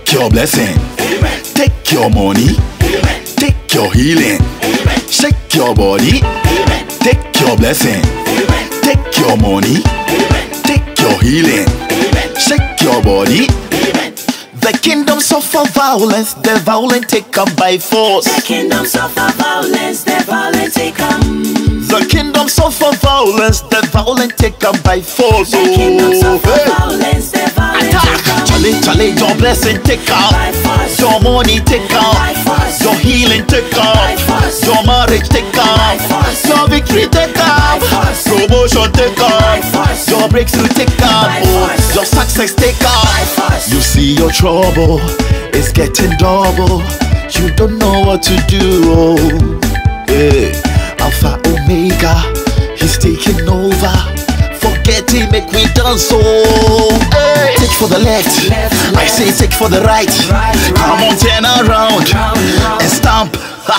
Take your blessing. Amen. Take your money. Amen. Take your healing. Amen. Shake your body. Amen. Take your blessing. Amen. Take your money. Amen. Take your healing. Amen. Shake your body. Amen. The kingdom suffer violence, the violent take come by force. The kingdom suffer violence, the violent take come. The kingdom suffer violence, the violent take come by force. The kingdom suffer hey. violence, the violent take come. Charlie, your blessing take out. By force. Your money take By out. force. Your healing take By out. force. Your marriage take By out. force. Your victory take out. By force. Promotion take By out. force. Your breakthrough take out. By force. Your success take out. By force. You see your trouble, it's getting double. You don't know what to do. Oh, yeah. Alpha Omega, he's taking over. Forget him, make me dance so. Hey. Take for the left, I say take for the right. Come on, turn around and stamp.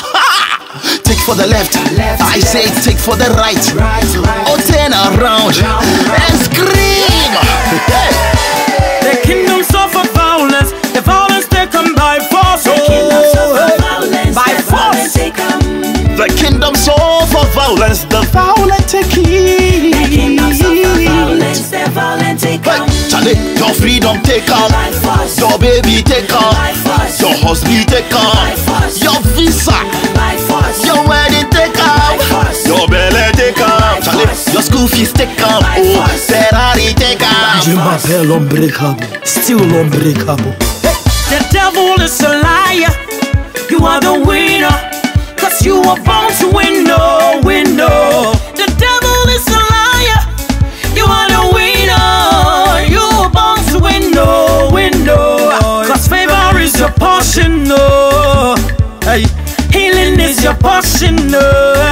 Take for the left, I say take for the right. Oh, turn around and scream. Hey. The kingdom suffer violence, the violence taken by force. The kingdom suffer violence, by the force. violent take come. The kingdom suffer violence, the violent take it. The kingdom suffer violence, the violent take Hey, come. Charlie, your freedom take out. By force. Your baby take out. By force. Your husband take By out. force. Your visa, By force. your wedding take By out. force. Your belly take out. By Charlie, force. your school fees take out. By Oh, force. Ferrari take out. Jimbabwe unbreakable, still unbreakable. The devil is a liar. You are the winner, cause you were born to win, no, win, no. The devil is a liar. You are the winner. You were born to win, no, win, no. Cause favor is your portion, no. Hey, healing is your portion, no.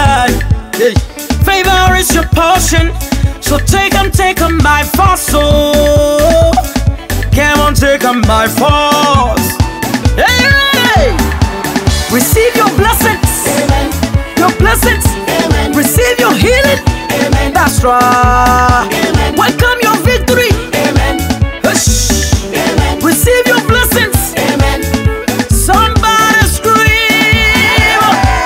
Hey, favor is your portion. So take 'em by force, oh. Come on, take 'em by force. Hey, hey. Receive your blessings. Amen. Your blessings. Amen. Receive your healing. Amen. That's right. Amen. Welcome your victory. Amen. Hush. Amen. Receive your blessings. Amen. Somebody scream.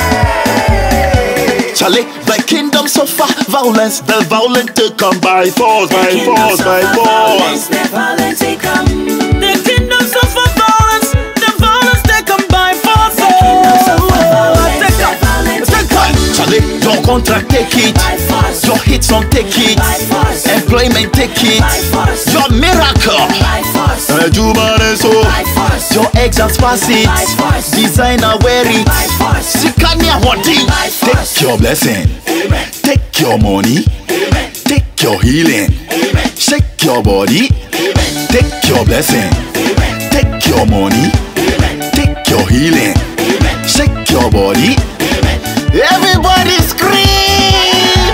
Charlie, the kingdom suffer violence, the violent take come by force, by The kingdom force, by suffer violence, force. the violent take come. The kingdom suffer violence. The violence taken by force. kingdom suffer violence, Take the 'em. violent Take 'em. Charlie, your contract take it. By force. Your hits on take it. By force. Employment take it. By force. Your miracle. By force. By By force. your exams pass it. By force. Designer wear it. By force. Sikania wadi. By force. Take your blessing. Amen. Take your money. Amen. Take your healing. Amen. Shake your body. Amen. Take your blessing. Amen. Take your money. Amen. Take your healing. Amen. Shake your body. Amen. Everybody scream!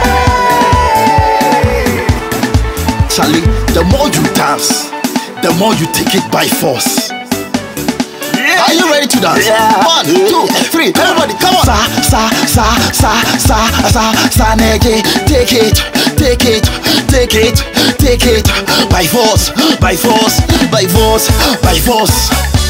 Charlie, the more you dance, the more you take it by force. Are you ready to dance? Yeah. 1, 2, 3, everybody, come on! Sa, nigga, take it, take it, take it, take it, by force, by force, by force, by force.